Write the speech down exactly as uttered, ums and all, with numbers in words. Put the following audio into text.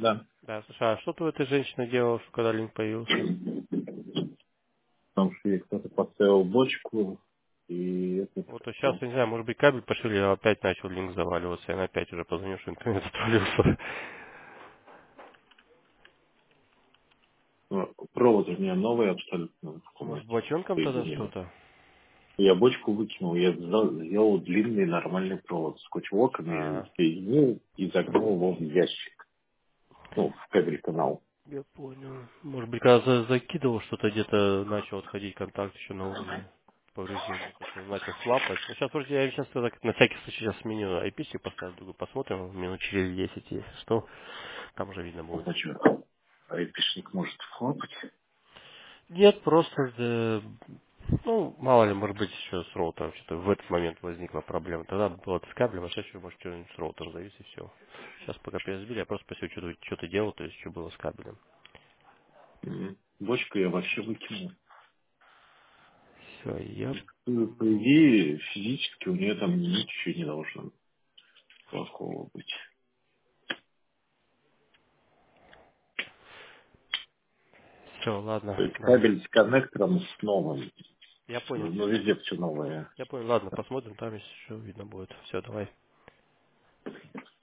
Да. Да, слушай, а что ты у этой женщины делал, что когда линк появился? Потому что ей кто-то поставил бочку, и это Вот а сейчас, как-то, я не знаю, может быть кабель пошили, а опять начал линк заваливаться, и она опять уже позвонил, что интернет отвалился. ну, провод у меня новый абсолютно в Может, комнате бочонком тогда соединен. что-то? Я бочку выкинул, я сделал, сделал длинный нормальный провод. Скотч-воками А, соединил и загнул его в ящик. Ну, в кабель-канал. я понял. Может быть, когда за- закидывал что-то где-то, начал отходить контакт еще на уровне повреждения. То, что начал флапать. Ну, сейчас вроде я сейчас так, на всякий случай сейчас сменю ай пи поставлю, другую посмотрим, минут через десять, если что, там уже видно будет. А что, айпишник может хлопать? Нет, просто, э, ну, мало ли, может быть, еще с роутером что-то в этот момент возникла проблема. Тогда было с кабелем, а сейчас еще, может, что-нибудь с роутером завис и все. Сейчас пока перезабили, я просто спросил, что ты, что ты делал, то есть, что было с кабелем. Мгм. Бочку я вообще выкинул. Все, я Ну, по понял. идее, физически у нее там ничего не должно плохого быть. Все, То ладно, есть ладно. кабель с коннектором с новым. Я понял. Ну, везде все новое. Я понял, ладно, посмотрим, там если что видно будет. Все, давай.